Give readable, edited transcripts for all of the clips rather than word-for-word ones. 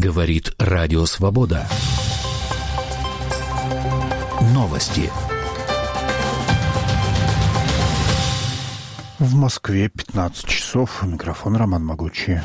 Говорит Радио Свобода. Новости. В Москве 15 часов. Микрофон Роман Могучий.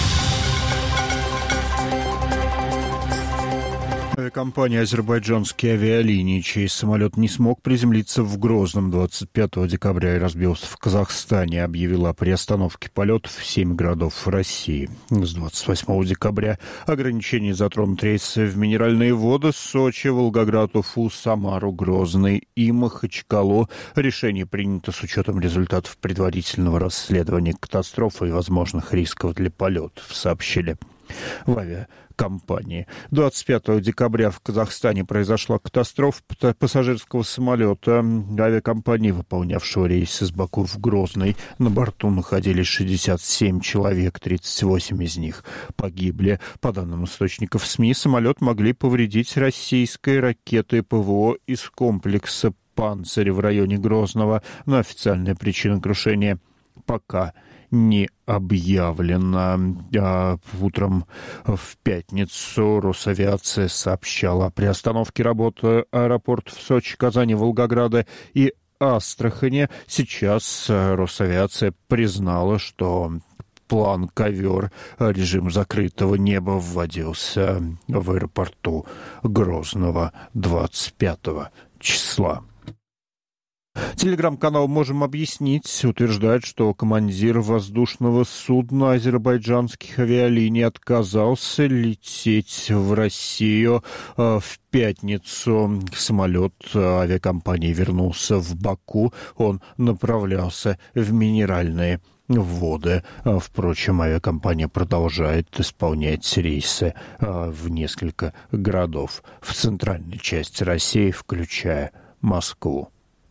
Авиакомпания «Азербайджанские авиалинии», чей самолет не смог приземлиться в Грозном 25 декабря и разбился в Казахстане, объявила о приостановке полетов в 7 городов России. С 28 декабря ограничения затронут рейсы в Минеральные воды, Сочи, Волгоград, Уфу, Самару, Грозный и Махачкалу. Решение принято с учетом результатов предварительного расследования катастрофы и возможных рисков для полетов, сообщили в авиакомпании. 25 декабря в Казахстане произошла катастрофа пассажирского самолета авиакомпании, выполнявшего рейс из Баку в Грозный. На борту находились 67 человек, 38 из них погибли. По данным источников СМИ, самолет могли повредить российской ракетой ПВО из комплекса «Панцирь» в районе Грозного, но официальная причина крушения пока не объявлено. Утром в пятницу Росавиация сообщала о приостановке работы аэропортов Сочи, Казани, Волгограда и Астрахани. Сейчас Росавиация признала, что план «Ковер», режим закрытого неба, вводился в аэропорту Грозного 25 числа. Телеграм-канал «Можем объяснить» утверждает, что командир воздушного судна азербайджанских авиалиний отказался лететь в Россию в пятницу. Самолет авиакомпании вернулся в Баку. Он направлялся в Минеральные воды. Впрочем, авиакомпания продолжает исполнять рейсы в несколько городов в центральной части России, включая Москву.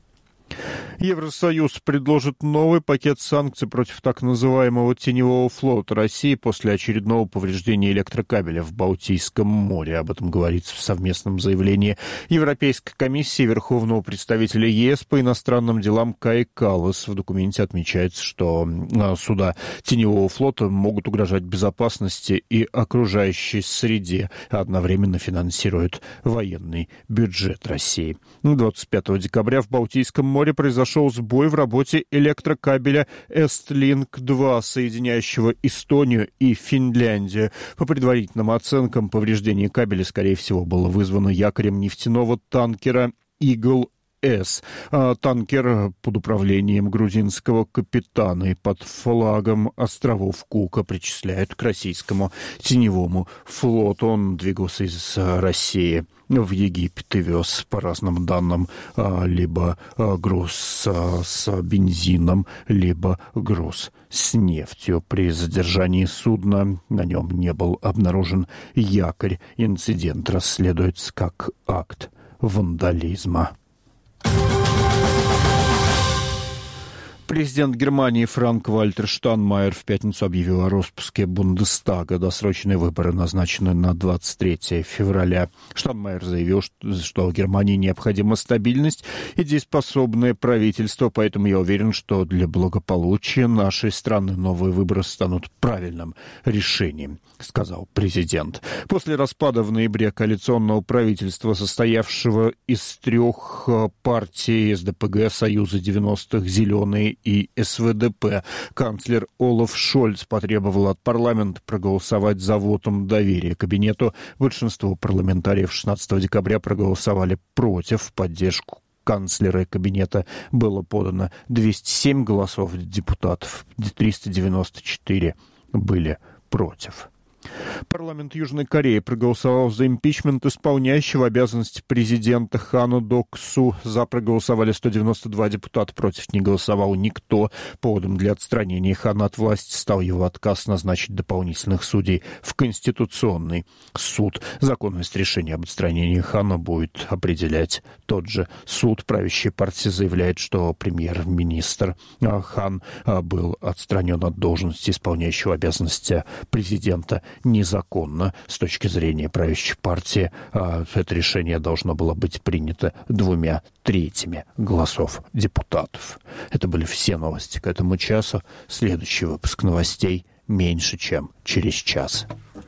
Евросоюз предложит новый пакет санкций против так называемого теневого флота России после очередного повреждения электрокабеля в Балтийском море. Об этом говорится в совместном заявлении Европейской комиссии и Верховного представителя ЕС по иностранным делам Каи Каллас. В документе отмечается, что суда теневого флота могут угрожать безопасности и окружающей среде, а одновременно финансируют военный бюджет России. 25 декабря в Балтийском море произошел сбой в работе электрокабеля Эстлинк-2, соединяющего Эстонию и Финляндию. По предварительным оценкам, повреждение кабеля, скорее всего, было вызвано якорем нефтяного танкера «Игл-С». Танкер под управлением грузинского капитана и под флагом островов Кука причисляют к российскому теневому флоту. Он двигался из России в Египет и вез, по разным данным, либо груз с бензином, либо груз с нефтью. При задержании судна на нем не был обнаружен якорь. Инцидент расследуется как акт вандализма. Президент Германии Франк-Вальтер Штайнмайер в пятницу объявил о распуске Бундестага. Досрочные выборы назначены на 23 февраля. Штайнмайер заявил, что Германии необходима стабильность и дееспособное правительство, поэтому я уверен, что для благополучия нашей страны новые выборы станут правильным решением, сказал президент. После распада в ноябре коалиционного правительства, состоявшего из трех партий СДПГ, Союза 90-х, Зеленые и СВДП, канцлер Олаф Шольц потребовал от парламента проголосовать за вотум доверия кабинету. Большинство парламентариев 16 декабря проголосовали против. В поддержку канцлера и кабинета было подано 207 голосов депутатов, 394 были против. Парламент Южной Кореи проголосовал за импичмент исполняющего обязанности президента Хана Док-Су. За проголосовали 192 депутата, против не голосовал никто. Поводом для отстранения Хана от власти стал его отказ назначить дополнительных судей в Конституционный суд. Законность решения об отстранении Хана будет определять тот же суд. Правящая партия заявляет, что премьер-министр Хан был отстранен от должности исполняющего обязанности президента незаконно. С точки зрения правящей партии, это решение должно было быть принято 2/3 голосов депутатов. Это были все новости к этому часу. Следующий выпуск новостей меньше, чем через час.